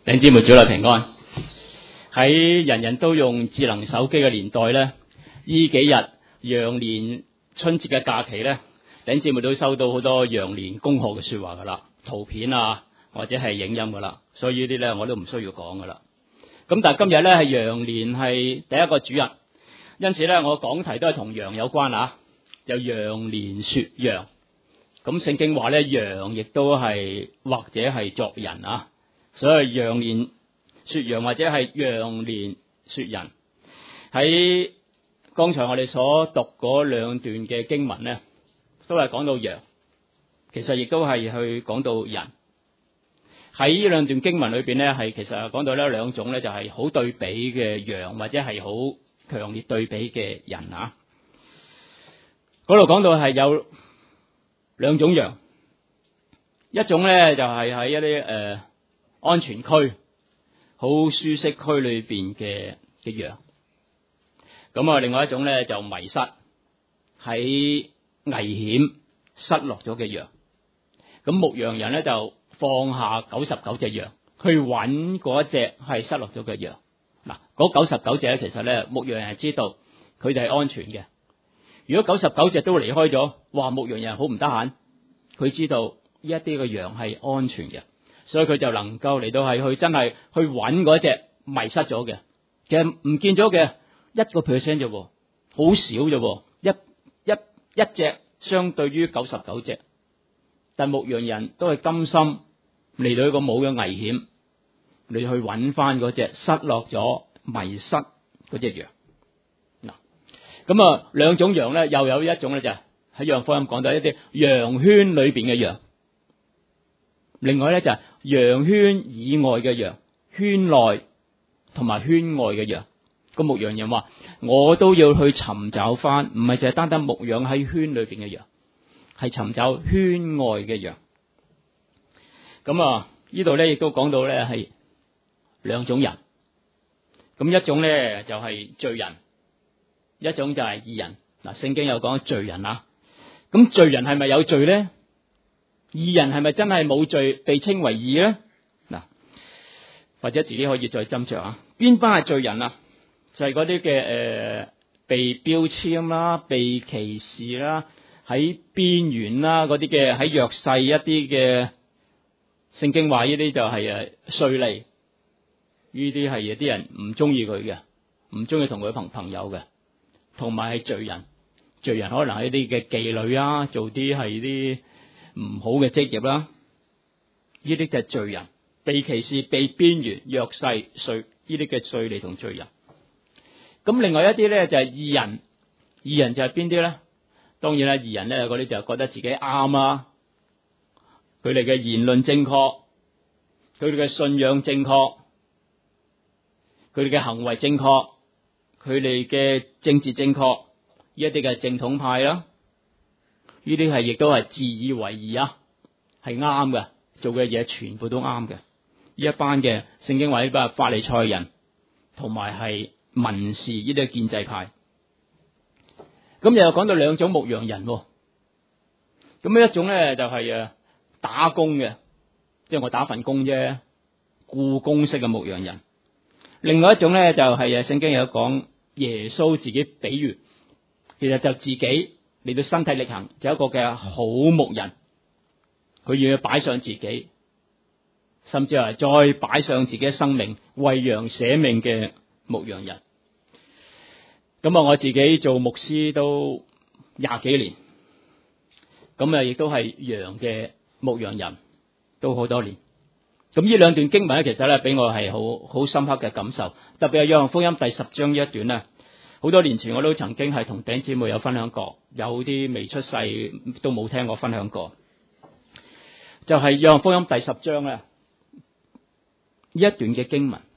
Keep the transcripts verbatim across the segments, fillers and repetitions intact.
弟兄姊妹，主內平安。喺人人都用智能手機嘅年代咧，呢幾日羊年春節嘅假期咧，弟兄姊妹都收到好多羊年恭賀嘅說話噶啦，圖片啊或者係影音噶啦，所以呢啲咧我都唔需要講噶啦。咁但係今日咧係羊年係第一個主日，因此咧我講題都係同羊有關啊，就羊年說羊。咁聖經話咧，羊亦都係或者係作人啊。所以羊年說羊或者係羊年說人，喺剛才我哋所讀嗰兩段嘅經文咧，都係講到羊，其實亦都係去講到人。喺呢兩段經文裏邊咧，係其實講到呢兩種咧，就係好對比嘅羊或者係好強烈對比嘅人啊。嗰度講到係有兩種羊，一種咧就係喺一啲誒。呃安全區、好舒適區裏邊嘅嘅羊，咁啊，另外一種咧就迷失喺危險失落咗嘅羊。咁牧羊人咧就放下九十九隻羊，去揾嗰一隻係失落咗嘅羊。嗱，嗰九十九隻咧，其實咧牧羊人係知道佢哋係安全嘅。如果九十九隻都離開咗，哇！牧羊人好唔得閒，佢知道呢一啲嘅羊係安全嘅。所以佢就能夠嚟到係去真係去揾嗰隻迷失咗嘅，其實唔見咗嘅一個 percent 啫，好少啫，一一一隻相對於九十九隻，但牧羊人都係甘心嚟到一個冇嘅危險，你去揾翻嗰隻失落咗迷失嗰隻羊。嗱，咁啊兩種羊咧，又有一種咧就係喺約翰福音講到一啲羊圈裏邊嘅羊。另外咧就係羊圈以外嘅羊，圈內同埋圈外嘅羊。個牧羊人話：我都要去尋找翻，唔係淨係單單牧養喺圈裏邊嘅羊，係尋找圈外嘅羊。咁啊，呢度咧亦都講到咧係兩種人。咁一種咧就係罪人，一種就係義人。嗱，聖經有講罪人啊。咁罪人係咪有罪咧？義人係咪真係冇罪被稱為義咧？嗱，或者自己可以再斟酌啊。邊班係罪人啊？就係嗰啲嘅誒被標籤啦、被歧視啦、喺邊緣啦嗰啲嘅喺弱勢一啲嘅，聖經話呢啲就係誒稅吏，呢啲係有啲人唔中意佢嘅，唔中意同佢朋朋友嘅，同埋係罪人。罪人可能係一啲嘅妓女啊，做啲係啲唔好嘅職業啦，呢啲就係罪人，被歧視、被邊緣、弱勢、稅呢啲嘅稅吏同罪人。咁另外一啲咧就係義人，義人就係邊啲咧？當然啦，義人咧嗰啲就覺得自己啱啊，佢哋嘅言論正確，佢哋嘅信仰正確，佢哋嘅行為正確，佢哋嘅政治正確，呢一啲嘅正統派啦。呢啲係亦都係自以為義啊，係啱嘅，做嘅嘢全部都啱嘅。呢一班嘅聖經話呢班法利賽人，同埋係文士呢啲建制派。咁又講到兩種牧羊人，咁一種咧就係誒打工嘅，即係我打份工啫，僱工式嘅牧羊人。另外一種咧就係誒聖經有講耶穌自己比喻，其實就自己嚟到身體力行，就一個嘅好牧人，佢要要擺上自己，甚至係再擺上自己嘅生命，為羊捨命嘅牧羊人。咁啊，我自己做牧師都廿幾年，咁啊，亦都係羊嘅牧羊人，都好多年。咁呢兩段經文咧，其實咧俾我係好好深刻嘅感受，特別係約翰福音第十章呢一段咧。好多年前我都曾經係同弟兄姊妹有分享過，有啲未出世都冇聽我分享過。就係約翰福音第十章咧，呢一段嘅經文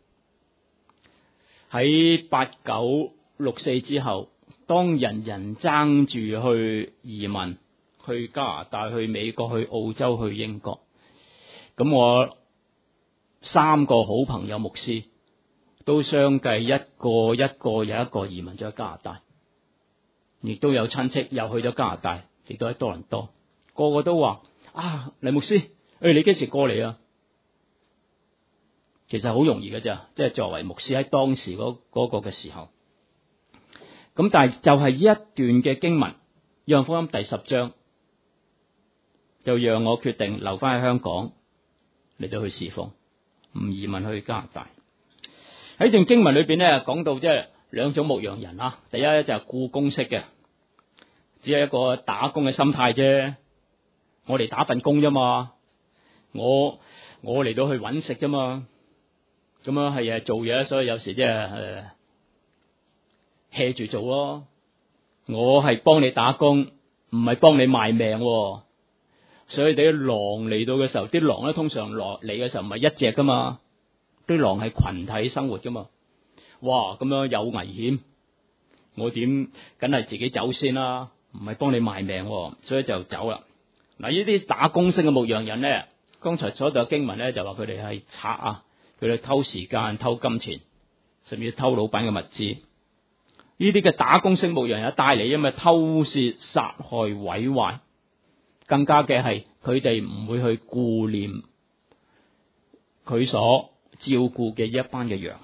喺八九六四之後，當人人爭住去移民，去加拿大、去美國、去澳洲、去英國，咁我三個好朋友牧師都相繼一個一個有一個移民咗加拿大，亦都有親戚又去咗加拿大，亦都喺多倫多，個個都話啊，黎牧師，誒、哎，你幾時過嚟啊？ 其實好容易嘅咋，即係作為牧師喺當時嗰嗰個嘅時候。咁但係就係呢一段嘅經文，約翰福音第十章，就讓我決定留翻喺香港嚟到去侍奉，唔移民去加拿大。喺段經文裏邊咧，講到即係兩種牧羊人啊。第一咧就係僱工式嘅，只係一個打工嘅心態啫。我嚟打份工啫嘛，我我嚟到去搵食啫嘛。咁樣係誒做嘢，所以有時即係誒 hea 住做咯。我係幫你打工，唔係幫你賣命。所以啲狼嚟到嘅時候，啲狼咧通常落嚟嘅時候唔係一隻噶嘛，啲狼係群體生活噶嘛。哇，咁樣有危險，我點梗係自己走先啦，唔係幫你賣命，所以就走啦。嗱，呢啲打工式嘅牧羊人咧，剛才所讀嘅經文咧就話佢哋係賊啊，佢哋偷時間、偷金錢，甚至偷老闆嘅物資。呢啲嘅打工式牧羊人帶嚟因為偷竊、殺害、毀壞。更加嘅係，佢哋唔會去顧念佢所照顧嘅一班嘅羊。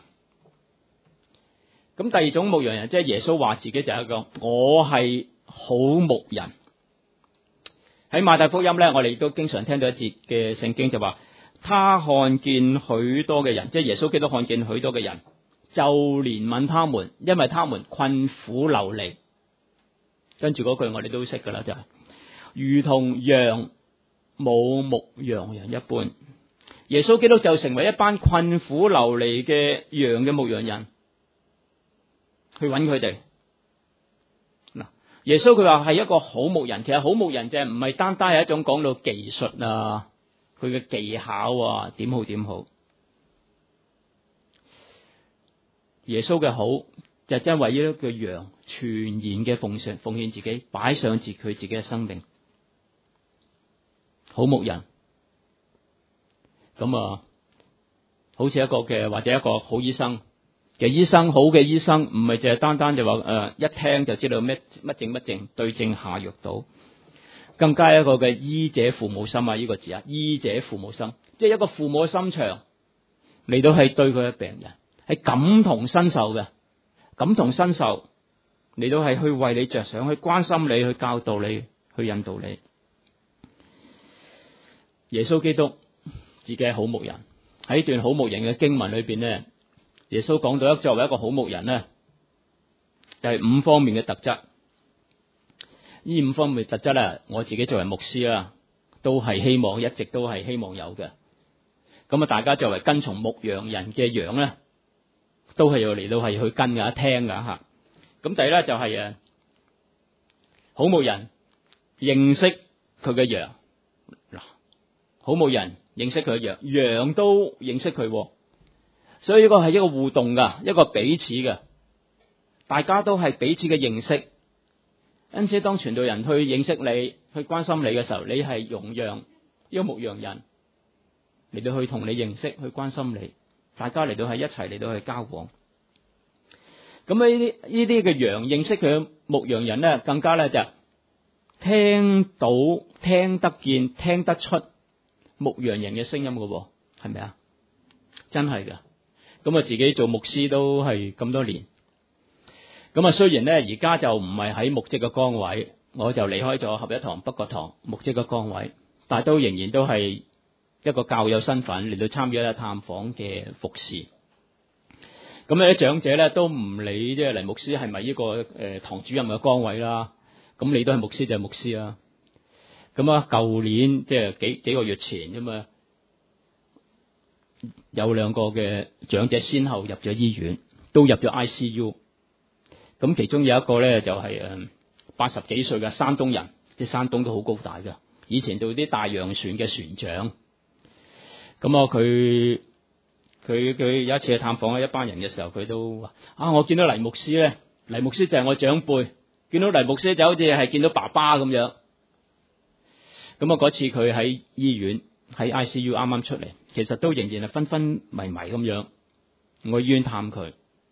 咁第二種牧羊人，即係耶穌話自己就係一個，我係好牧人。喺馬太福音咧，我哋都經常聽到一節嘅聖經就話，他看見許多嘅人，即係耶穌基督看見許多嘅人，就憐憫他們，因為他們困苦流離。跟住嗰句我哋都識噶啦，就係、是。如同羊冇牧羊人一般，耶穌基督就成為一班困苦流離嘅羊嘅牧羊人，去揾佢哋。嗱，耶穌佢話係一個好牧人，其實好牧人就係唔係單單係一種講到技術啊，佢嘅技巧啊，點好點好。耶穌嘅好就真為呢個羊全然嘅奉獻，奉獻自己，擺上自佢自己嘅生命。好牧人，咁啊，好似一個嘅或者一個好醫生嘅醫生，好嘅醫生唔係淨係單單就話誒、呃、一聽就知道咩乜症乜症，對症下藥到，更加一個嘅醫者父母心啊！呢、這個字啊，醫者父母心，即係一個父母嘅心腸嚟到係對佢嘅病人係感同身受嘅，感同身受嚟到係去為你着想，去關心你，去教導你，去引導你。耶穌基督自己係好牧人，喺段好牧人嘅經文裏邊咧，耶穌講到一作為一個好牧人咧，就係五方面嘅特質。呢五方面嘅特質咧，我自己作為牧師啦，都係希望一直都係希望有嘅。咁啊，大家作為跟從牧羊人嘅羊咧，都係要嚟到係去跟噶、聽噶吓。咁第一咧就係誒，好牧人認識佢嘅羊。嗱，好牧人認識佢嘅羊，羊都認識佢，所以呢個係一個互動噶，一個彼此嘅，大家都係彼此嘅認識。因此，當傳道人去認識你、去關心你嘅時候，你係容讓呢個牧羊人嚟到去同你認識、去關心你，大家嚟到係一齊嚟到去交往。咁呢啲呢啲嘅羊認識佢嘅牧羊人咧，更加咧就聽到、聽得見、聽得出牧羊人嘅聲音嘅，係咪啊？真係噶。咁啊，自己做牧師都係咁多年。咁啊，雖然咧而家就唔係喺牧職嘅崗位，我就離開咗合一堂、北角堂牧職嘅崗位，但係都仍然都係一個教友身份嚟到參與一個探訪嘅服侍。咁有啲長者咧都唔理即係黎牧師係咪呢個誒、呃、堂主任嘅崗位啦。咁你都係牧師就係牧師啦。咁啊，舊年即係幾幾個月前啫嘛，有兩個嘅長者先後入咗醫院，都入咗 I C U。咁其中有一個咧就係誒八十幾歲嘅山東人，啲山東都好高大嘅，以前做啲大洋船嘅船長。咁啊，佢佢佢有一次去探訪一班人嘅時候，佢都話：啊，我見到黎牧師咧，黎牧師就係我長輩，見到黎牧師就好似係見到爸爸咁樣。咁啊，嗰次佢喺醫院喺 I C U 啱啱出嚟，其實都仍然係昏昏迷迷咁樣。我去醫院探佢。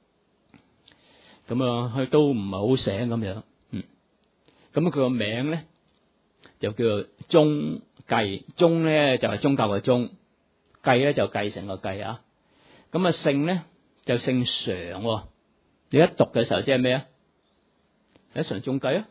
咁啊，佢都唔係好醒咁樣，嗯，咁佢個名咧就叫做鐘繼，鐘咧就係宗教嘅鐘，繼咧就繼承個繼啊。 咁啊姓咧就姓常、哦，你一讀嘅時候即係咩啊？係常中計啊！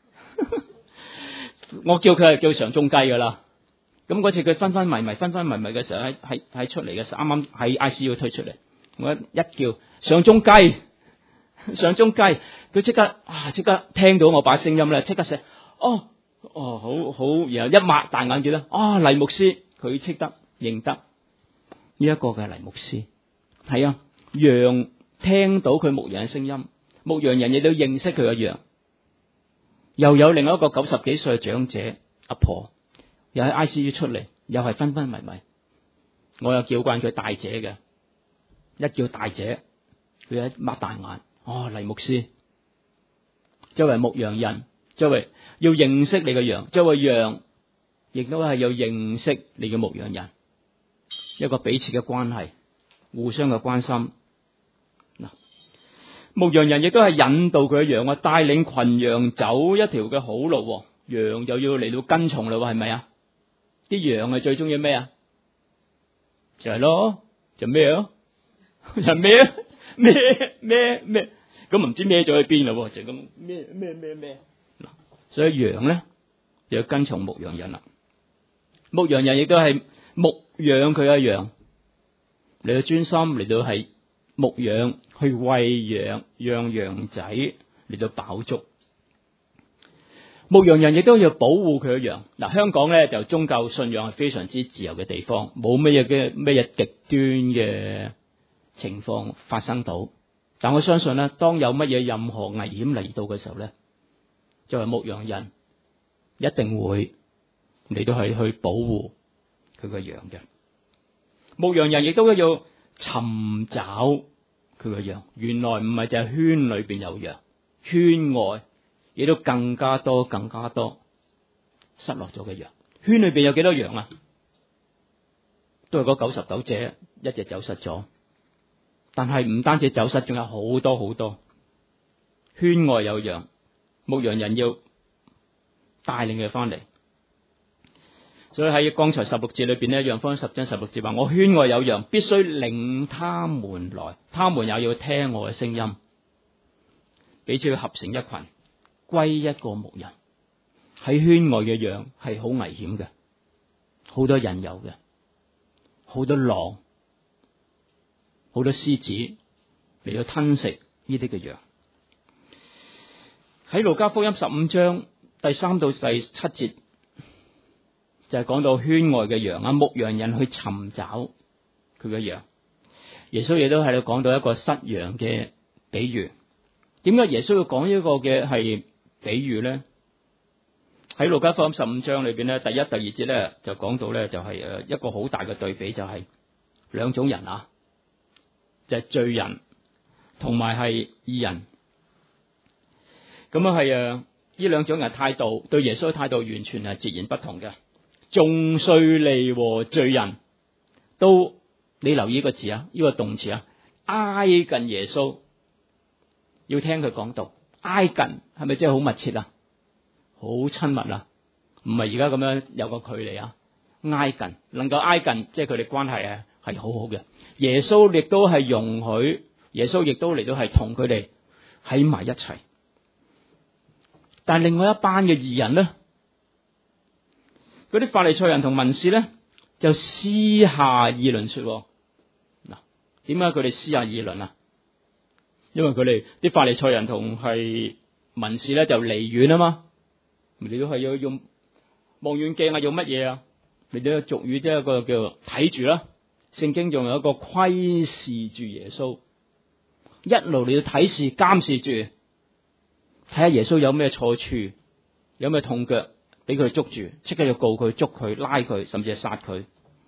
我叫佢係叫常中計噶啦。咁嗰次佢昏昏迷迷、昏昏迷迷嘅時候，喺喺喺出嚟嘅時候，啱啱喺 I C U 推出嚟，我一叫常中計，常中計，佢即刻啊，即刻聽到我把聲音咧，即刻寫哦哦，好好，然後一擘大眼見咧，啊黎牧師，佢識得認得呢一個嘅黎牧師，係啊，羊聽到佢牧羊嘅聲音，牧羊人亦都認識佢嘅羊。又有另外一個九十幾歲嘅長者阿婆，又喺 I C U 出嚟，又係昏昏迷迷。我又叫慣佢大姐嘅，一叫大姐，佢一擘大眼，哦黎牧師，作為牧羊人，作為要認識你嘅羊，作為羊，亦都係要認識你嘅牧羊人，一個彼此嘅關係，互相嘅關心。嗱，牧羊人亦都係引導佢嘅羊啊，帶領群羊走一條嘅好路，羊就要嚟到跟從啦，係咪啊？啲羊係最中意咩啊？就係咯，就咩咯，就咩咩咩咩，咁唔知咩咗去邊啦，就咁咩咩咩咩。嗱，所以羊咧就要跟從牧羊人啦。牧羊人亦都係牧養佢嘅羊，嚟到專心嚟到係牧養，去餵養，讓羊仔嚟到飽足。牧羊人亦都要保護佢嘅羊。嗱，香港咧就宗教信仰係非常之自由嘅地方，冇乜嘢嘅乜嘢極端嘅情況發生到。但我相信咧，當有乜嘢任何危險嚟到嘅時候咧，作為牧羊人一定會嚟到係去保護佢嘅羊嘅。牧羊人亦都要尋找佢嘅羊，原來唔係就係圈裏邊有羊，圈外亦都更加多、更加多失落咗嘅羊。圈裏邊有幾多羊啊？都係嗰九十九隻，一隻走失咗。但係唔單止走失，仲有好多好多。圈外有羊，牧羊人要帶領佢翻嚟。所以喺剛才十六節裏邊呢，約翰福音十章十六節話：我圈外有羊，必須領他們來，他們也要聽我嘅聲音，彼此要合成一群，歸一個牧人。喺圈外嘅羊係好危險嘅，好多引誘嘅，好多狼，好多獅子嚟到吞食呢啲嘅羊。喺路加福音十五章第三到第七節就係講到圈外嘅羊啊，牧羊人去尋找佢嘅羊。耶穌亦都喺度講到一個失羊嘅比喻。點解耶穌要講呢個嘅係比喻咧？喺路加福音十五章裏邊咧，第一、第二節咧就講到咧，就係誒一個好大嘅對比，就係兩種人啊，就係罪人同埋係義人。咁啊係誒呢兩種人態度對耶穌嘅態度完全係截然不同嘅。眾稅吏和罪人都，你留意呢個字啊，呢個動詞啊，挨近耶穌，要聽佢講道。挨近係咪真係好密切啊？好親密啊？唔係而家咁樣有個距離啊？挨近，能夠挨近，即係佢哋關係啊係好好嘅。耶穌亦都係容許，耶穌亦都嚟到係同佢哋喺埋一齊。但係另外一班嘅義人咧，嗰啲法利賽人同文士咧，就私下議論說：嗱，點解佢哋私下議論啊？因為佢哋啲法利賽人同係文士咧就離遠啊嘛，你都係要用望遠鏡啊，用乜嘢啊？你都有俗語，即係一個叫睇住啦。聖經仲有一個窺視住耶穌，一路你要睇視監視住，睇下耶穌有咩錯處，有咩痛腳，俾佢捉住，即刻要告佢、捉佢、拉佢，甚至係殺佢。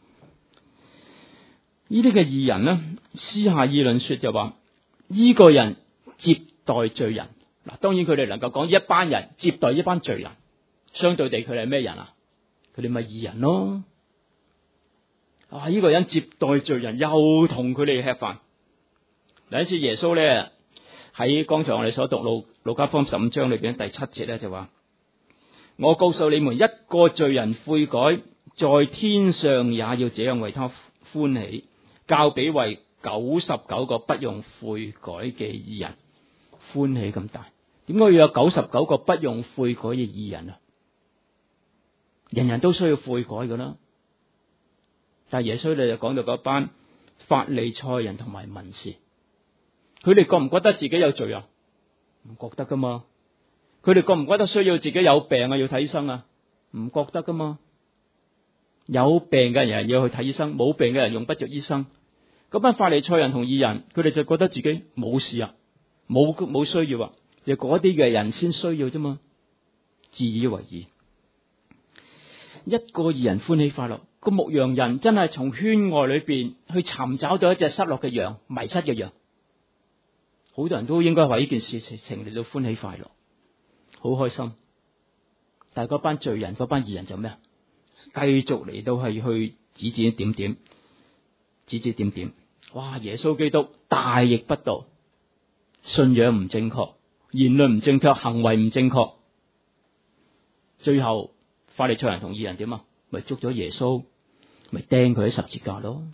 呢啲嘅義人呢，私下議論說就話：呢個人接待罪人。嗱，當然佢哋能夠講一班人接待一班罪人，相對地佢哋係咩人啊？佢哋咪義人咯。啊，呢個人接待罪人，又同佢哋吃飯。第一次耶穌咧喺剛才我哋所讀路路加福音十五章裏邊第七節咧就話：我告訴你們，一個罪人悔改，在天上也要這樣為他歡喜，較比為九十九個不用悔改嘅義人，歡喜咁大。點解要有九十九個不用悔改嘅義人啊？人人都需要悔改噶啦，但係耶穌你就講到嗰班法利賽人同埋文士，佢哋覺唔覺得自己有罪啊？唔覺得噶嘛。佢哋覺唔覺得需要自己有病啊要睇醫生啊？唔覺得噶嘛。有病嘅人要去睇醫生，冇病嘅人用不着醫生。嗰班法利賽人同義人，佢哋就覺得自己冇事啊，冇冇需要啊，就嗰啲嘅人先需要啫嘛，自以為義。一個義人歡喜快樂，個牧羊人真係從圈外裏邊去尋找到一隻失落嘅羊，迷失嘅羊。好多人都應該為呢件事情嚟到歡喜快樂，好開心。但係嗰班罪人、嗰班義人就咩啊？繼續嚟到係去指指點點，指指點點。哇！耶穌基督大逆不道，信仰唔正確，言論唔正確，行為唔正確。最後法利賽人同義人點啊？咪捉咗耶穌，咪釘佢喺十字架咯。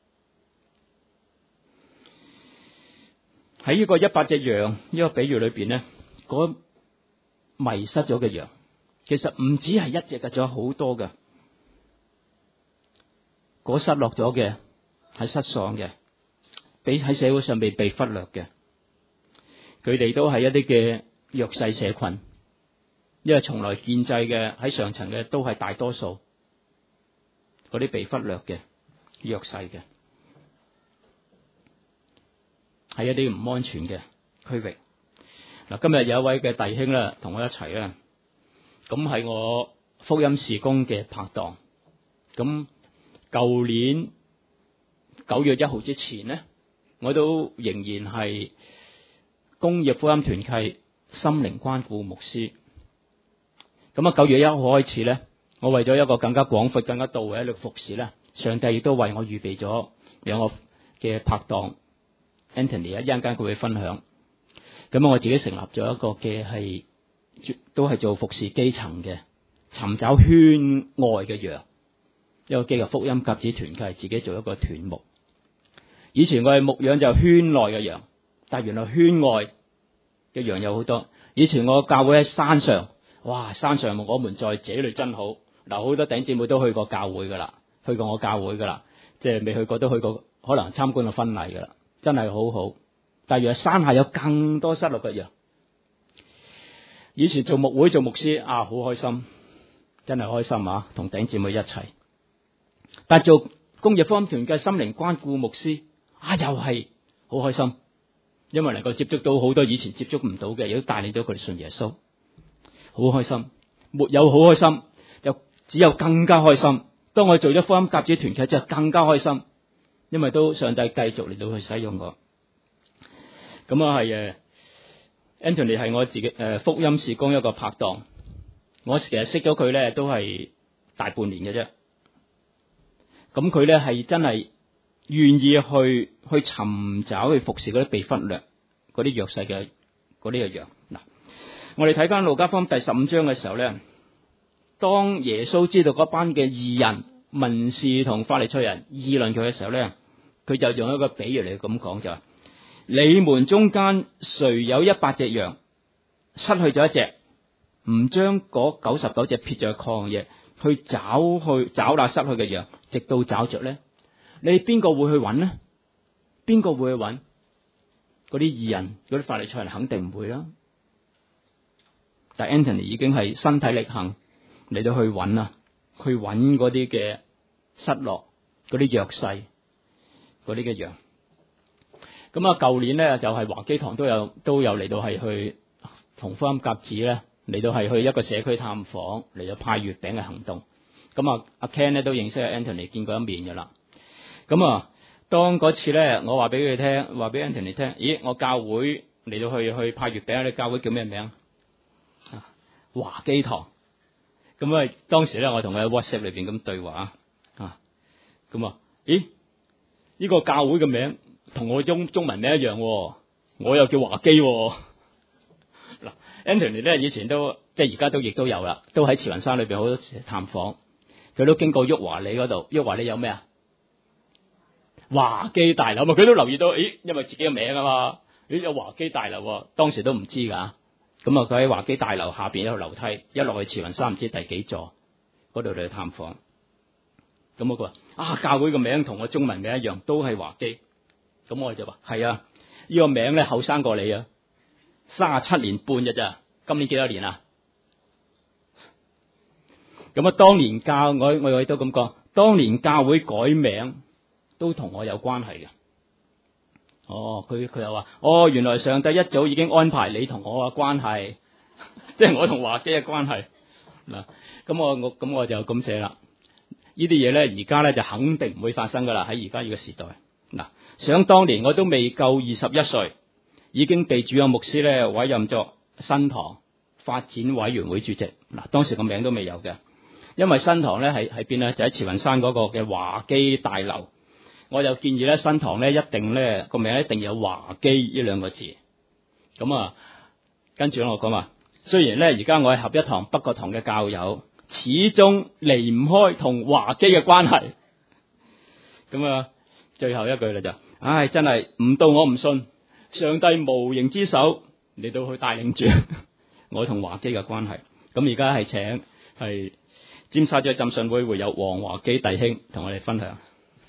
喺呢個一百隻羊呢個比喻裏邊呢，嗰迷失咗嘅羊，其實唔止係一隻嘅，仲有好多嘅。嗰失落咗嘅，係失喪嘅，俾喺社會上被被忽略嘅，佢哋都係一啲嘅弱勢社群，因為從來建制嘅喺上層嘅都係大多數，嗰啲被忽略嘅弱勢嘅，係一啲唔安全嘅區域。嗱，今日有一位嘅弟兄啦，同我一齊啦，咁係我福音事工嘅拍檔，咁。舊年九月一號之前呢，我都仍然係工業福音團契心靈關顧牧師。咁啊，九月一號開始呢，我為咗一個更加廣闊、更加到位嘅服侍呢，上帝亦都為我預備咗兩個嘅拍檔 Anthony 一陣間佢會分享。咁啊，我自己成立咗一個嘅係都係做服侍基層嘅，尋找圈外嘅羊。一個基督福音鴿子團契，自己做一個團牧。以前我係牧養就圈內嘅羊，但係原來圈外嘅羊有好多。以前我教會喺山上，哇！山上我們在這裏真好。嗱，好多弟兄姊妹都去過教會噶啦，去過我教會噶啦，即係未去過都去過，可能參觀個婚禮噶啦，真係好好。但係原來山下有更多失落嘅羊。以前做牧會做牧師啊，好開心，真係開心啊，同弟兄姊妹一齊。但係做工業福音團嘅心靈關顧牧師啊，又係好開心，因為能夠接觸到好多以前接觸唔到嘅，亦都帶領到佢哋信耶穌，好開心。沒有好開心，就只有更加開心。當我做咗福音鴿子團契之後，更加開心，因為都上帝繼續嚟到去使用我。咁啊係誒 Anthony 係我自己誒、呃、福音事工一個拍檔，我其實識咗佢咧都係大半年嘅啫。咁佢咧係真係願意去去尋找去服侍嗰啲被忽略、嗰啲弱勢嘅嗰啲嘅羊。嗱，我哋睇翻路加福音第十五章嘅時候咧，當耶穌知道嗰班嘅義人、文士同法利賽人議論佢嘅時候咧，佢就用一個比喻嚟咁講，就話：你們中間誰有一百隻羊，失去咗一隻，唔將嗰九十九隻撇在曠野，去找去找那失去嘅羊，直到找着咧？你邊個會去揾呢？邊個會去揾？嗰啲義人、嗰啲法利賽人肯定唔會啦。但 Anthony 已經係身體力行嚟到去揾啊，去揾嗰啲嘅失落、嗰啲弱勢、嗰啲嘅羊。咁啊，舊年咧就係華基堂都有都有嚟到係去同福音鴿子咧。嚟到係去一個社區探訪，嚟到派月餅嘅行動。咁啊，阿 Ken 咧都認識阿 Anthony，見過一面嘅啦。咁啊，當嗰次咧，我話俾佢聽，話俾 Anthony 聽，咦，我教會嚟到去去派月餅，你教會叫咩名？啊，華基堂。咁啊，當時咧我同佢喺 WhatsApp 裏邊咁對話啊。咁啊，咦，呢個教會嘅名同我中中文名一樣，我又叫華基。嗱，Anthony 咧以前都即係而家都亦都有啦，都喺慈雲山裏邊好多次探訪，佢都經過旭華里嗰度。旭華里有咩啊？ 華基大樓，佢都留意到，咦，因為自己嘅名啊嘛，咦有華基大樓，當時都唔知噶。咁啊，佢喺華基大樓下邊一條樓梯，一落去慈雲山唔知第幾座，嗰度嚟去探訪。咁我佢話啊，教會個名同我中文名一樣，都係華基。咁我就話係啊，呢、這個名咧後生過你啊，三十七年半嘅咋，今年幾多年啊？咁啊，當年教我我亦都咁講，當年教會改名都同我有關係嘅。哦，佢佢又話，哦，原來上帝一早已經安排你同我嘅關係，即係我同華基嘅關係嗱。咁我我咁我就咁寫啦。呢啲嘢咧，而家咧就肯定唔會發生噶啦。喺而家呢個時代嗱，想當年我都未夠二十一歲，已經被主任牧師咧委任作新堂發展委員會主席嗱。當時個名都未有嘅，因為新堂咧係喺邊咧，就喺慈雲山嗰個嘅華基大樓。我就建議咧，新堂咧一定咧個名一定有華基呢兩個字。咁啊，跟住咧我講話，雖然咧而家我係合一堂北角堂嘅教友，始終離唔開同華基嘅關係。咁啊，最後一句啦就，唉，真係唔到我唔信，上帝無形之手嚟到去帶領住我同華基嘅關係。咁而家係請係尖沙咀浸信會會有黃華基弟兄同我哋分享。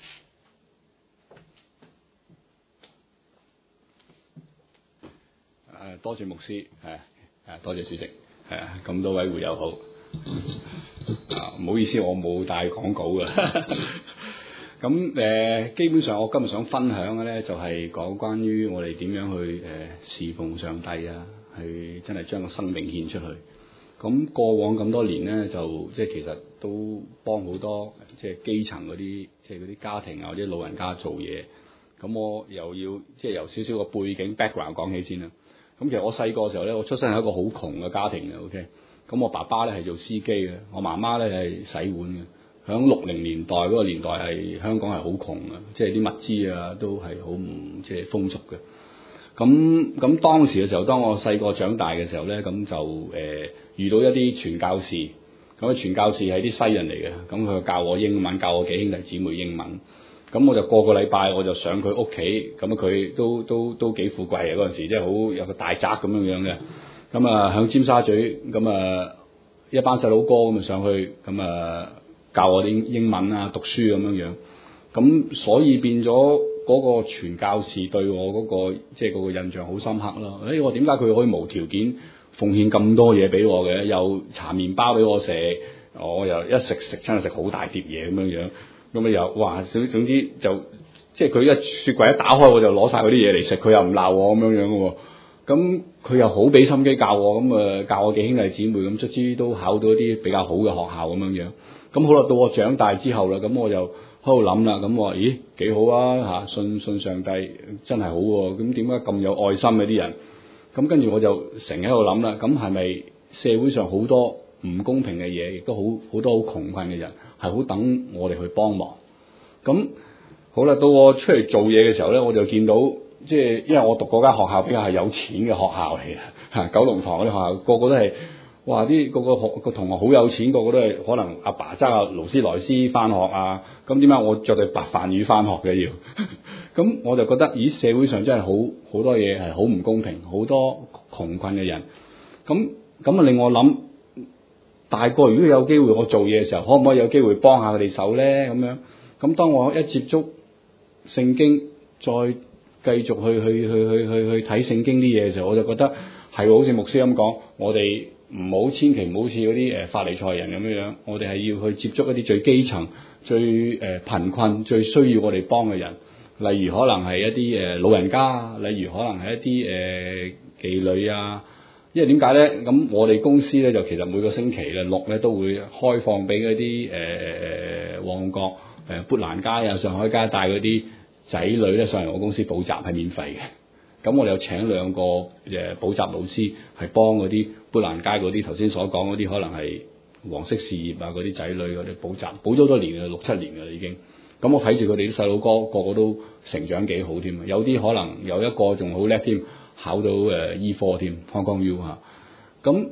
多謝牧師，係啊，多謝主席，係啊，咁多位會友好。啊，唔好意思，我冇帶講稿㗎。咁誒、呃，基本上我今日想分享嘅咧，就係、是、講關於我哋點樣去誒、呃、侍奉上帝啊，去真係將個生命獻出去。咁過往咁多年咧，就即係其實都幫好多即係基層嗰啲，即係嗰啲家庭啊或者老人家做嘢。咁我又要即係由少少個背景 background 講起先啦。咁其實我細個嘅時候咧，我出身係一個好窮嘅家庭嘅 OK。咁我爸爸咧係做司機嘅，我媽媽咧係洗碗嘅。響六零年代嗰個年代係香港係好窮嘅，即係啲物資啊都係好唔即係豐足嘅。咁咁當時嘅時候，當我細個長大嘅時候咧，咁就誒、呃、遇到一啲傳教士。咁啊傳教士係啲西人嚟嘅，咁佢教我英文，教我幾兄弟姊妹英文。咁我就個個禮拜我就上佢屋企，咁佢都都都幾富貴嘅嗰陣時，即係好有個大宅咁樣樣嘅。咁啊響尖沙咀，咁啊一班細佬哥咁啊上去，咁啊教我啲英文啊讀書咁樣樣。咁所以變咗嗰個傳教士對我嗰個即係嗰個印象好深刻咯。誒我點解佢可以無條件奉獻咁多嘢俾我嘅？又搽麵包俾我食，我又一食食親就食好大碟嘢咁樣樣。咁啊又哇，總總之就即係佢一雪櫃一打開，我就攞晒嗰啲嘢嚟食，佢又唔鬧我咁樣樣嘅喎。咁佢又好俾心機教我，咁啊教我幾兄弟姊妹，咁卒之都考到一啲比較好嘅學校咁樣樣。咁好啦，到我長大之後啦，咁我就喺度諗啦，咁我話咦幾好啊嚇，信信上帝真係好喎。咁點解咁有愛心嘅啲人？咁跟住我就成日喺度諗啦，咁係咪社會上好多唔公平嘅嘢，亦都好好多好窮困嘅人，係好等我哋去幫忙。咁好啦，到我出嚟做嘢嘅時候咧，我就見到即係因為我讀嗰間學校比較係有錢嘅學校嚟嘅嚇，九龍塘嗰啲學校個個都係哇啲個個學個同學好有錢，個個都係可能阿爸揸阿勞斯萊斯翻學啊。咁點解我着對白飯魚翻學嘅要？咁我就覺得咦，社會上真係好好多嘢係好唔公平，好多窮困嘅人。咁咁啊令我諗。大個如果有機會我做嘢嘅時候，可唔可以有機會幫下佢哋手咧？咁樣咁當我一接觸聖經，再繼續去去去去去去睇聖經啲嘢嘅時候，我就覺得係好似牧師咁講，我哋唔好千祈唔好似嗰啲誒法利賽人咁樣樣，我哋係要去接觸一啲最基層、最誒貧困、最需要我哋幫嘅人，例如可能係一啲誒老人家，例如可能係一啲誒妓女啊。因為點解咧？咁我哋公司咧就其實每個星期嘅六咧都會開放俾嗰啲誒旺角誒砵蘭街啊、上海街帶嗰啲仔女咧上嚟我公司補習係免費嘅。咁我哋有請兩個誒補習老師係幫嗰啲砵蘭街嗰啲頭先所講嗰啲可能係黃色事業啊嗰啲仔女嗰啲補習，補咗好多年嘅，六七年嘅啦已經。咁我睇住佢哋啲細佬哥個個都成長幾好添，有啲可能有一個仲好叻添。考到誒醫科添，Hong Kong U 嚇，咁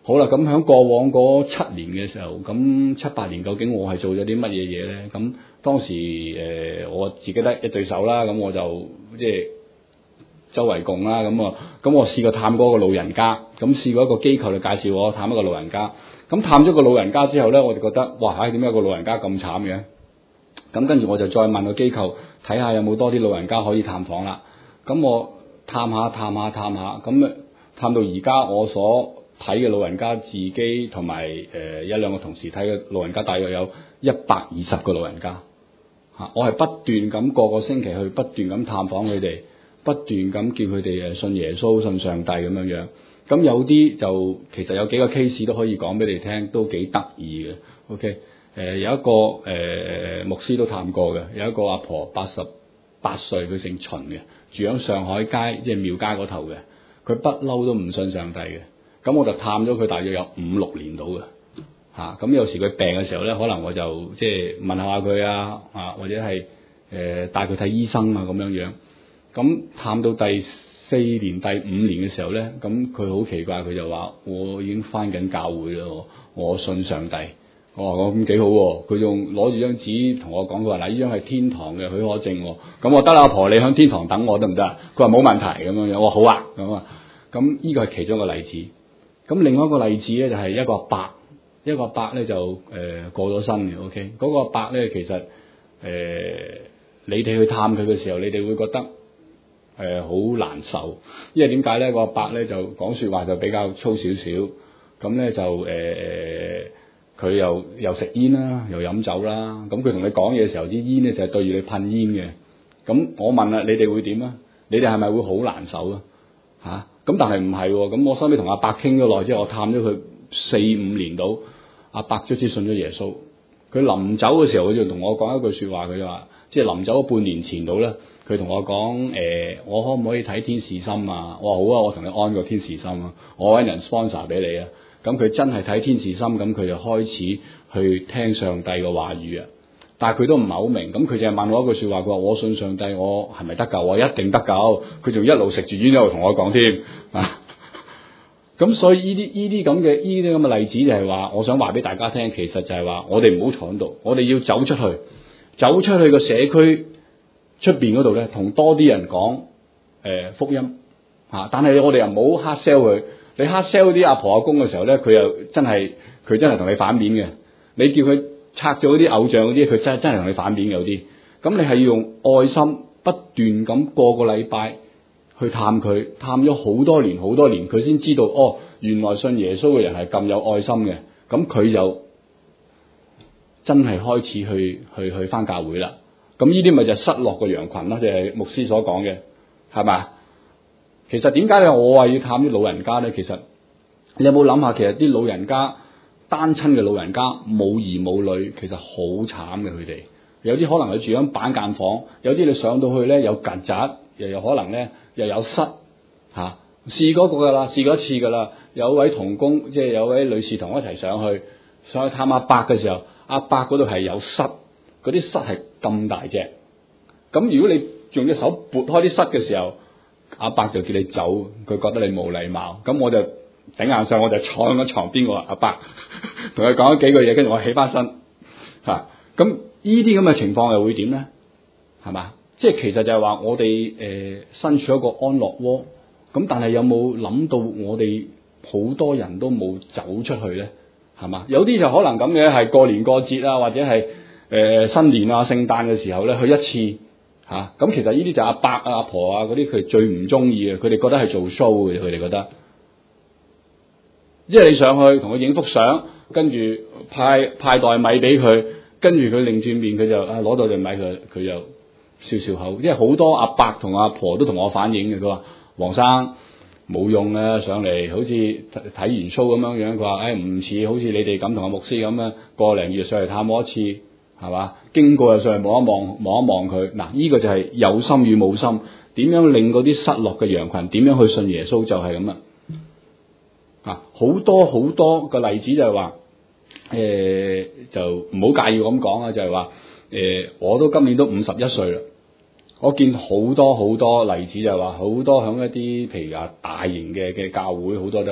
好啦，咁喺過往嗰七年嘅時候，咁七八年究竟我係做咗啲乜嘢嘢咧？咁當時誒、呃、我自己得一對手啦，咁我就即係周圍共啦，咁啊，咁我試過探嗰個老人家，咁試過一個機構嚟介紹我探一個老人家，咁探咗個老人家之後咧，我就覺得哇，唉點解個老人家咁慘嘅？咁跟住我就再問個機構睇下有冇多啲老人家可以探訪啦。咁我探下探下探下，咁探到而家我所睇嘅老人家自己同埋誒一兩個同事睇嘅老人家，大約有一百二十個老人家嚇。我係不斷咁個個星期去不斷咁探訪佢哋，不斷咁叫佢哋誒信耶穌、信上帝咁樣樣。咁有啲就其實有幾個 case 都可以講俾你聽，都幾得意嘅。OK，誒、呃、有一個誒、呃、牧師都探過嘅，有一個阿婆八十八歲，佢姓秦嘅，住喺上海街即係廟街嗰頭嘅，佢不嬲都唔信上帝嘅。咁我就探咗佢大約有五六年到嘅嚇，咁、啊、有時佢病嘅時候咧，可能我就即係問下佢啊，啊或者係誒、呃、帶佢睇醫生啊咁樣樣。咁探到第四年、第五年嘅時候咧，咁佢好奇怪，佢就話：我已經返緊教會啦，我信上帝。我話我咁幾好喎，佢仲攞住張紙同我講，佢話嗱，呢張係天堂嘅許可證。咁我得啦，阿婆你喺天堂等我得唔得啊？佢話冇問題咁樣樣。我話好啊，咁啊，咁呢個係其中一個例子。咁另外一個例子咧就係一個阿伯，一個阿伯咧就誒、呃、過咗身嘅。OK，嗰個阿伯咧其實誒、呃、你哋去探佢嘅時候，你哋會覺得誒好、呃、難受，因為點解咧？個阿伯咧就講説話就比較粗少少，咁咧就誒佢、呃、又又食煙啦，又飲酒啦。咁佢同你講嘢嘅時候，啲煙咧就係、是、對住你噴煙嘅。咁我問啦，你哋會點啊？你哋係咪會好難受啊？嚇！咁但係唔係喎，咁我收尾同阿伯傾咗耐之後，我探咗佢四五年到，阿伯卒之信咗耶穌。佢臨走嘅時候，佢就同我講一句説話，佢就話，即係臨走半年前到咧，佢同我講誒、呃，我可唔可以睇天使心啊？我話好啊，我同你安個天使心啊，我揾人 sponsor 俾你啊。咁佢真係睇天使心，咁佢就開始去聽上帝嘅話語啊。但係佢都唔係好明，咁佢就係問我一句説話，佢話我信上帝，我係咪得救？我一定得救。佢仲一路食住煙一路同我講添啊！咁所以呢啲呢啲咁嘅呢啲咁嘅例子就係話，我想話俾大家聽，其實就係話我哋唔好坐喺度，我哋要走出去，走出去個社區出邊嗰度咧，同多啲人講誒、呃、福音嚇、啊。但係我哋又唔好 hard sell 佢，你 hard sell 啲阿婆阿公嘅時候咧，佢又真係佢真係同你反面嘅。你叫佢拆咗啲偶像嗰啲，佢真真係同你反面嘅有啲。咁你係要用愛心不斷咁個個禮拜去探佢，探咗好多年好多年，佢先知道哦，原來信耶穌嘅人係咁有愛心嘅。咁佢就真係開始去去去返教會啦。咁呢啲咪就係失落個羊群咯，就係、是、牧師所講嘅，係咪？其實點解咧？我話要探啲老人家咧？其實你有冇諗下？其實啲老人家單親嘅老人家冇兒冇女，其實好慘嘅。佢哋有啲可能係住喺板間房，有啲你上到去咧有曱甴，又有可能咧又有虱嚇。試過個㗎啦，試過一次㗎啦。有位同工，即係有位女士同我一齊上去上去探阿伯嘅時候，阿伯嗰度係有虱，嗰啲虱係咁大隻。咁如果你用隻手撥開啲虱嘅時候，阿伯就叫你走，佢覺得你冇禮貌。咁我就頂硬上，我就坐喺個床邊，我話阿伯同佢講咗幾句嘢，跟住我起翻身嚇。咁呢啲咁嘅情況又會點咧？係嘛？即係其實就係話我哋誒、呃、身處一個安樂窩，咁但係有冇諗到我哋好多人都冇走出去咧？係嘛？有啲就可能咁嘅，係過年過節啊，或者係誒、呃、新年啊、聖誕嘅時候咧去一次嚇。咁、啊、其實呢啲就阿伯啊、阿婆啊嗰啲，佢最唔中意嘅，佢哋覺得係做 show 嘅，佢哋覺得。即係你上去同佢影幅相，跟住派派袋米俾佢，跟住佢擰轉面，佢就啊攞到袋米，佢佢就笑笑口。因為好多阿伯同阿婆都同我反映嘅，佢話黃生冇用啊，上嚟好似睇完 show 咁樣樣。佢話誒唔似好似你哋咁同阿牧師咁啊，個零月上嚟探我一次，係嘛？經過又上嚟望一望望一望佢。嗱，呢個就係有心與冇心，點樣令嗰啲失落嘅羊群點樣去信耶穌就係咁啦。啊，好多好多個例子就係話，誒、呃、就唔好介意咁講啊，就係話誒我都今年都五十一歲啦，我見好多好多例子就係話好多響一啲譬如話大型嘅嘅教會，好多都係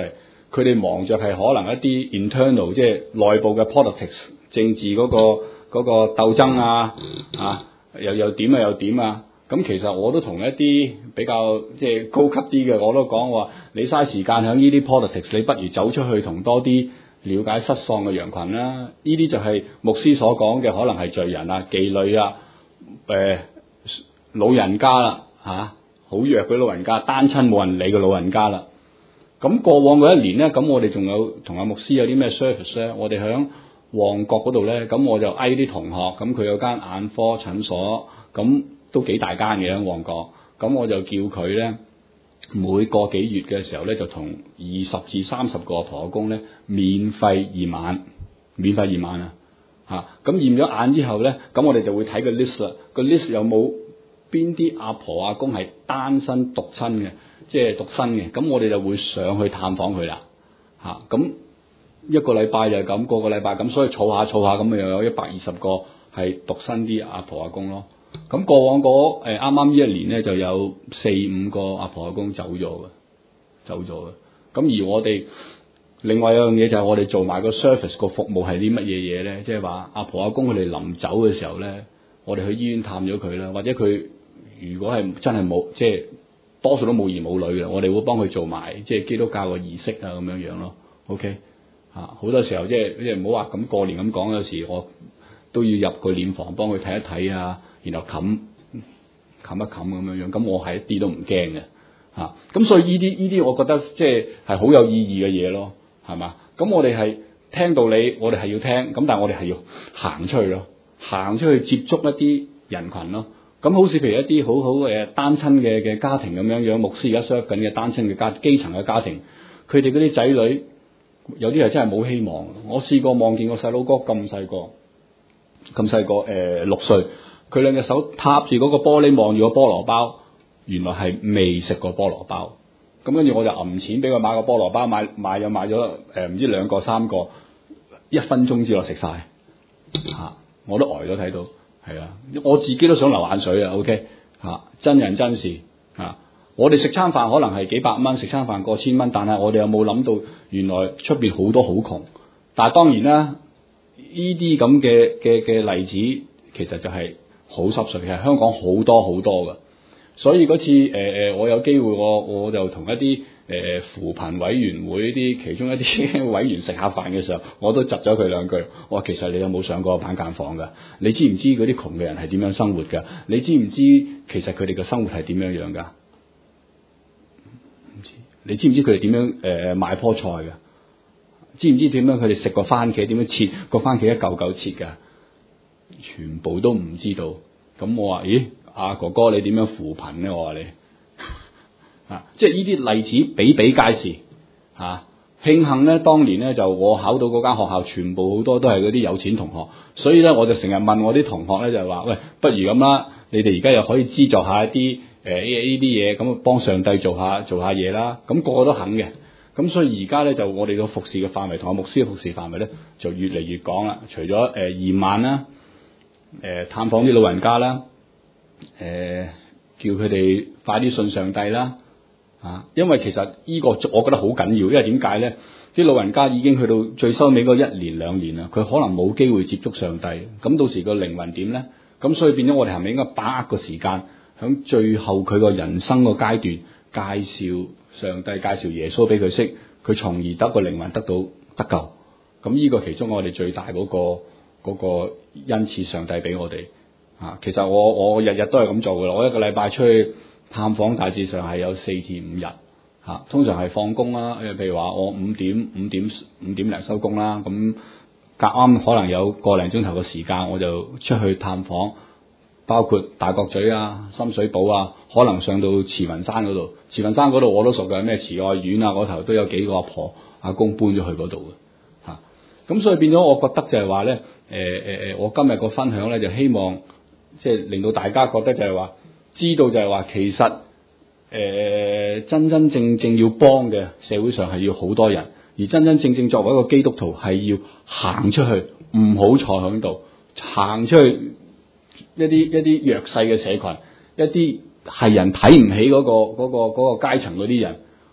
佢哋忙着係可能一啲 internal 即係內部嘅 politics 政治嗰、嗰個嗰、嗰個鬥爭啊，啊又又點啊又點啊，咁其實我都同一啲比較即係高級啲嘅我都講話，你嘥時間喺呢啲 politics， 你不如走出去同多啲了解失喪嘅羊群啦。呢啲就係牧師所講嘅，可能係罪人啊、妓女啊、誒、呃、老人家啦嚇，好弱嘅老人家，單親冇人理嘅老人家啦。咁過往嗰一年咧，咁我哋仲有同阿牧師有啲咩 service 咧？我哋響旺角嗰度咧，咁我就嗌啲同學，咁佢有間眼科診所，咁都幾大間嘅喺旺角，咁我就叫佢咧每個幾月嘅時候咧，就同二十至三十個婆公咧免費驗眼，免費驗眼啊嚇！咁驗咗眼之後咧，咁我哋就會睇個 list 啦，個 list 有冇邊啲阿婆阿公係單身獨親嘅，即係獨身嘅，咁我哋就會上去探訪佢啦嚇。咁一個禮拜就係咁，個個禮拜咁，所以儲下儲下咁，又有一百二十個係獨身啲阿婆阿公咯。咁過往嗰誒啱啱呢一年咧，就有四五個阿婆阿公走咗嘅，走咗嘅。咁而我哋另外有樣嘢就係我哋做埋個 service 個服務係啲乜嘢嘢咧？即係話阿婆阿公佢哋臨走嘅時候咧，我哋去醫院探咗佢啦，或者佢如果係真係冇即係多數都冇兒冇女嘅，我哋會幫佢做埋即係基督教嘅儀式啊咁樣樣咯。OK。嚇！好、啊、多時候即係即係唔好話咁過年咁講，有時我都要入個殮房幫佢睇一睇啊，然後冚冚一冚咁樣樣，咁我係一啲都唔驚嘅嚇。咁、啊、所以呢啲呢啲，我覺得即係係好有意義嘅嘢咯，係嘛？咁我哋係聽道理，我哋係要聽，咁但係我哋係要行出去咯，行出去接觸一啲人群咯。咁好似譬如一啲好好誒單親嘅嘅家庭咁樣樣，牧師而家 serve 緊嘅單親嘅家基層嘅家庭，佢哋嗰啲仔女。有啲係真係冇希望。我試過望見個細佬哥咁細個，咁細個誒六歲，佢兩隻手踏住嗰個玻璃望住個菠蘿包，原來係未食過菠蘿包。咁跟住我就揞錢俾佢買個菠蘿包，買買又買咗誒唔知兩個三個，一分鐘之內食晒嚇，我都呆咗睇到，係啊，我自己都想流眼水啊。OK 嚇、啊，真人真事嚇。啊我哋食餐飯可能係幾百蚊，食餐飯過千蚊，但係我哋有冇諗到原來出邊好多好窮？但係當然啦，呢啲咁嘅嘅嘅例子其實就係好濕碎，其實香港好多好多㗎。所以嗰次誒誒、呃，我有機會我我就同一啲誒、呃、扶貧委員會啲其中一啲委員食下飯嘅時候，我都窒咗佢兩句。我話其實你有冇上過板間房㗎？你知唔知嗰啲窮嘅人係點樣生活㗎？你知唔知其實佢哋嘅生活係點樣樣㗎？你知唔知佢哋點樣誒、呃、買棵菜㗎？知唔知點樣佢哋食個番茄點樣切個番茄一嚿嚿切㗎？全部都唔知道。咁我話：咦，阿、啊、哥哥你點樣扶貧咧？我話你啊，即係呢啲例子比比皆是嚇、啊。慶幸咧，當年咧就我考到嗰間學校，全部好多都係嗰啲有錢同學，所以咧我就成日問我啲同學咧就係話：喂，不如咁啦，你哋而家又可以資助下一啲。誒呢呢啲嘢咁啊，幫上帝做下做下嘢啦，咁、那個個都肯嘅。咁所以而家咧就我哋個服侍嘅範圍同阿牧師嘅服侍範圍咧就越嚟越廣啦。除咗誒驗眼啦，誒、呃、探訪啲老人家啦，誒、呃、叫佢哋快啲信上帝啦，啊，因為其實呢個我覺得好緊要，因為點解咧？啲老人家已經去到最收尾嗰一年兩年啦，佢可能冇機會接觸上帝，咁到時個靈魂點咧？咁所以變咗我哋係咪應該把握個時間？喺最後佢個人生個階段，介紹上帝，介紹耶穌俾佢識，佢從而得個靈魂得到得救。咁呢個其中我哋最大嗰、嗰個嗰、嗰個恩賜，上帝俾我哋啊。其實我我日日都係咁做噶啦。我一個禮拜出去探訪，大致上係有四至五日嚇。通常係放工啦，誒譬如話我五點五點五點零收工啦，咁夾啱可能有個零鐘頭嘅時間，我就出去探訪。包括大角咀啊、深水埗啊，可能上到慈雲山嗰度。慈雲山嗰度我都熟嘅，咩慈愛苑啊嗰頭都有幾個阿婆阿公搬咗去嗰度嘅嚇。咁、啊、所以變咗，我覺得就係話咧，誒誒誒，我今日個分享咧就希望即係令到大家覺得就係話，知道就係話其實誒、呃、真真正正要幫嘅社會上係要好多人，而真真正正作為一個基督徒係要行出去，唔好坐喺度，行出去。一啲一啲弱勢嘅社群，一啲係人睇唔起嗰、嗰個嗰、嗰個嗰、嗰個階層嗰啲人，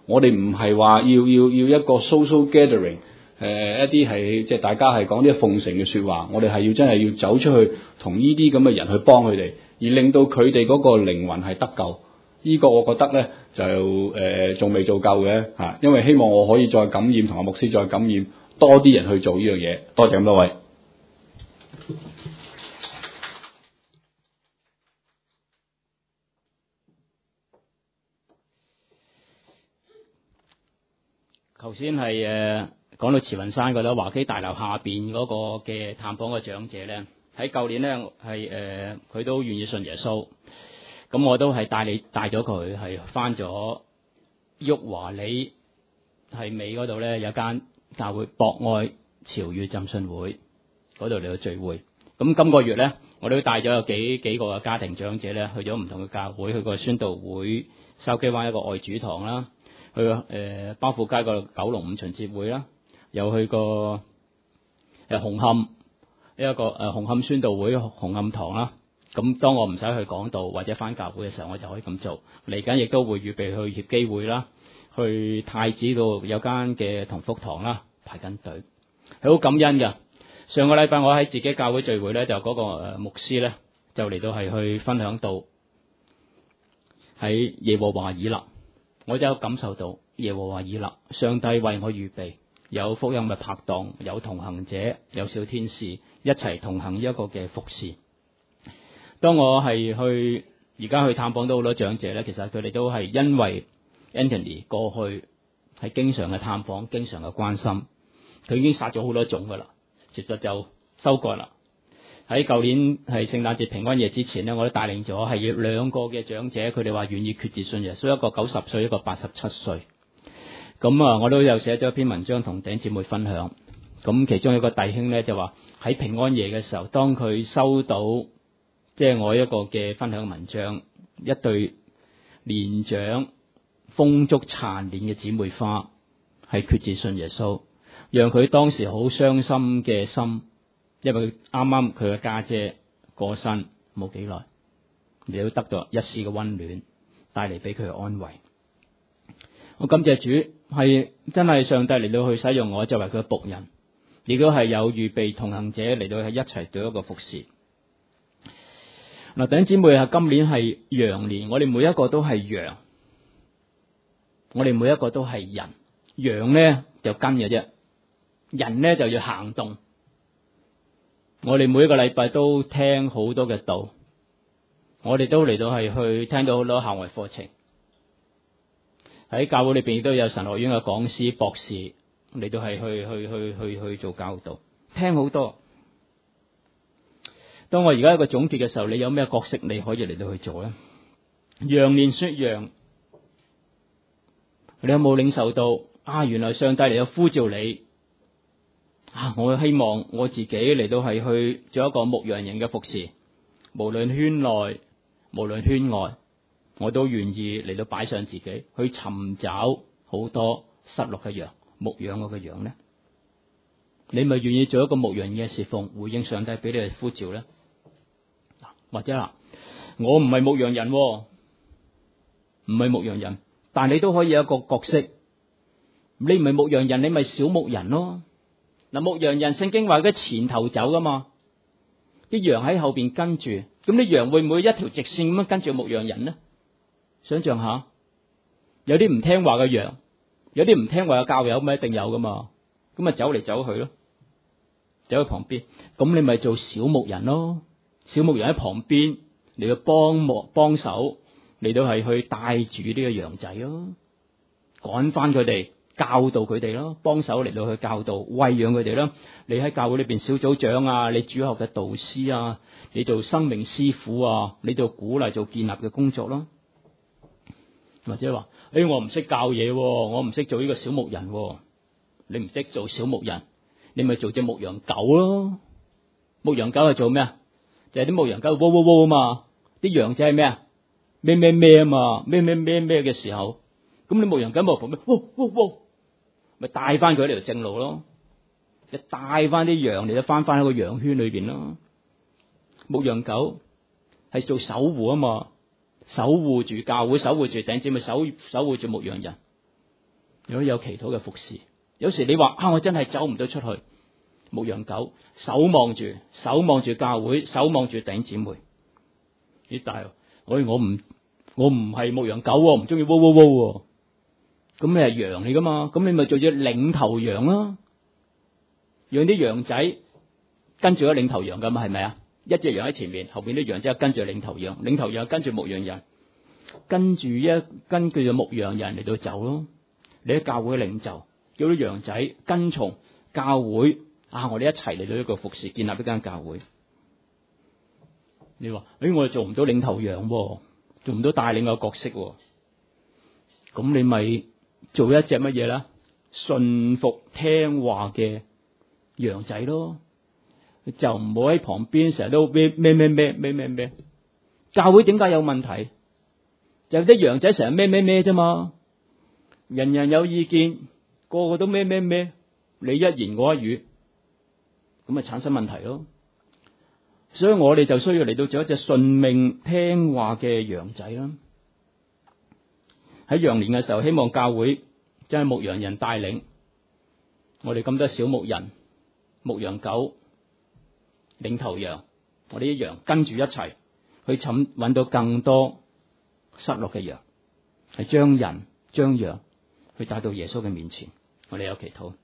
我哋唔係話要要要一個 social gathering，誒、呃、一啲係即係大家係講啲奉承嘅説話，我哋係要真係要走出去同呢啲咁嘅人去幫佢哋，而令到佢哋嗰個靈魂係得救。呢、這個我覺得咧就誒仲未做夠嘅嚇，因為希望我可以再感染同阿牧師再感染多啲人去做呢樣嘢。多謝咁多位。 頭先係誒講到慈雲山嗰度華基大樓下邊嗰個嘅探訪嘅長者咧，喺舊年咧係誒佢都願意信耶穌，咁我都係帶你帶咗佢係返咗旭華里係尾嗰度咧有間教會博愛潮語浸信會嗰度嚟到聚會。咁今個月咧我都帶咗有幾幾個嘅家庭長者咧去咗唔同嘅教會，去過宣道會、筲箕灣一個愛主堂啦。去誒、呃、包富街個九龍五旬節會啦，又去過誒紅磡一個誒、呃、紅磡宣道會紅磡堂啦。咁當我唔使去講道或者返教會嘅時候，我就可以咁做。嚟緊亦都會預備去協基會啦，去太子度有間嘅同福堂啦，排緊隊，係好感恩㗎。上個禮拜我喺自己教會聚會咧，就嗰個誒牧師咧就嚟到係去分享到喺耶和華以勒。我就有感受到耶和華以勒，上帝為我預備有福音嘅拍檔，有同行者，有小天使一齊同行一個嘅服侍。當我係去而家去探訪到好多長者咧，其實佢哋都係因為 Anthony 過去係經常嘅探訪，經常嘅關心，佢已經殺咗好多種噶啦，其實就收割啦。喺舊年係聖誕節平安夜之前咧，我都帶領咗係兩個嘅長者，佢哋話願意決志信耶穌，一個九十歲，一個八十七歲。咁啊，我都有寫咗一篇文章同弟兄姊妹分享。咁其中一個弟兄咧就話喺平安夜嘅時候，當佢收到即係、就是、我一個嘅分享文章，一對年長豐足殘年嘅姊妹花係決志信耶穌，讓佢當時好傷心嘅心。因為佢啱啱佢嘅家姐過身冇幾耐，你都得到一絲嘅溫暖，帶嚟俾佢嘅安慰。我感謝主，係真係上帝嚟到去使用我作為佢嘅僕人，亦都係有預備同行者嚟到去一齊做一個服侍。嗱，弟兄姊妹啊，今年係羊年，我哋每一個都係羊，我哋每一個都係人。羊咧就跟嘅啫，人咧就要行動。我哋每一個禮拜都聽好多嘅道，我哋都嚟到係去聽到好多校外課程，喺教會裏邊亦都有神學院嘅講師、博士嚟到係去去去去去做教導，聽好多。當我而家一個總結嘅時候，你有咩角色你可以嚟到去做咧？羊年說羊，你有冇領受到啊？原來上帝嚟到呼召你。啊！我希望我自己嚟到係去做一個牧羊人嘅服侍，無論圈內，無論圈外，我都願意嚟到擺上自己去尋找好多失落嘅羊，牧養我嘅羊呢？你咪願意做一個牧羊人嘅侍奉，回應上帝俾你嘅呼召呢？或者啦，我唔係牧羊人，唔係牧羊人，但你都可以有一個角色。你唔係牧羊人，你咪小牧人咯。嗱，牧羊人聖經話佢前頭走噶嘛，啲羊喺後邊跟住，咁啲羊會唔會一條直線咁樣跟住牧羊人呢？想象下，有啲唔聽話嘅羊，有啲唔聽話嘅教友，咪一定有噶嘛，咁咪走嚟走去咯，走去旁邊，咁你咪做小牧人咯，小牧人喺旁邊嚟到幫牧幫手，嚟到係去帶住呢個羊仔咯，趕翻佢哋。教導佢哋咯，幫手嚟到去教導、餵養佢哋咯。你喺教會裏邊小組長啊，你主學嘅導師啊，你做生命師傅啊，你做鼓勵、做建立嘅工作咯。或者話，誒、哎，我唔識教嘢，我唔識做呢個小牧人。你唔識做小牧人，你咪做隻牧羊狗咯。牧羊狗係做咩啊？就係、是、啲牧羊狗，喔喔喔啊嘛。啲羊仔係咩啊？咩咩咩啊嘛，咩咩咩咩嘅時候，咁你牧羊狗冇旁邊，喔喔喔。咪帶翻佢喺條正路咯，就帶翻啲羊嚟到翻翻喺個羊圈裏邊咯。牧羊狗係做守護啊嘛，守護住教會，守護住頂尖，咪守守護住牧羊人。 如果有祈禱嘅服侍，有時你話啊，我真係走唔到出去，牧羊狗守望住，守望住教會，守望住弟兄姊妹。咦，但係我我唔我唔係牧羊狗，唔中意喔喔喔，咁你係羊嚟噶嘛？咁你咪做隻領頭羊啦，讓啲羊仔跟住咗領頭羊噶嘛，係咪啊？一隻羊喺前面，後邊啲羊仔跟住領頭羊，領頭羊跟住牧羊人，跟住一根據住牧羊人嚟到走咯。你喺教會嘅領袖，叫啲羊仔跟從教會啊！我哋一齊嚟到一個服侍，建立一間教會。你話誒，我哋做唔到領頭羊，做唔到帶領嘅角色，咁你咪做一隻乜嘢啦？順服聽話嘅羊仔咯。就唔好喺旁邊成日都咩咩咩咩咩咩咩，教會點解有問題？就啲羊仔成日咩咩咩啫嘛，人人有意見，個個都咩咩咩，你一言我一語，咁咪產生問題咯。所以我哋就需要嚟到做一隻順命聽話嘅羊仔啦。喺羊年嘅時候，希望教會真係牧羊人帶領我哋咁多小牧人、牧羊狗、領頭羊，我哋啲羊跟住一齊去尋揾到更多失落嘅羊，係將人將羊去帶到耶穌嘅面前。我哋有祈禱。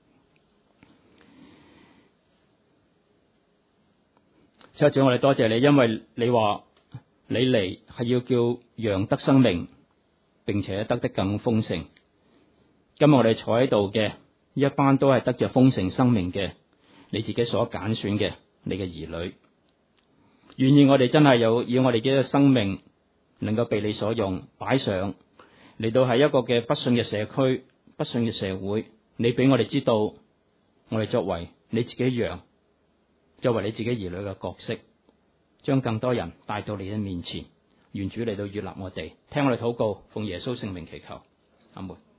七主，我哋多謝你，因為你話你嚟係要叫羊得生命，並且得得更豐盛。今日我哋坐喺度嘅一班都係得着豐盛生命嘅，你自己所揀選嘅你嘅兒女，願意我哋真係有以我哋嘅生命能夠被你所用，擺上嚟到係一個嘅不信嘅社區、不信嘅社會，你俾我哋知道，我哋作為你自己羊，作為你自己兒女嘅角色，將更多人帶到你嘅面前，願主嚟到悅納我哋，聽我哋禱告，奉耶穌聖名祈求，阿門。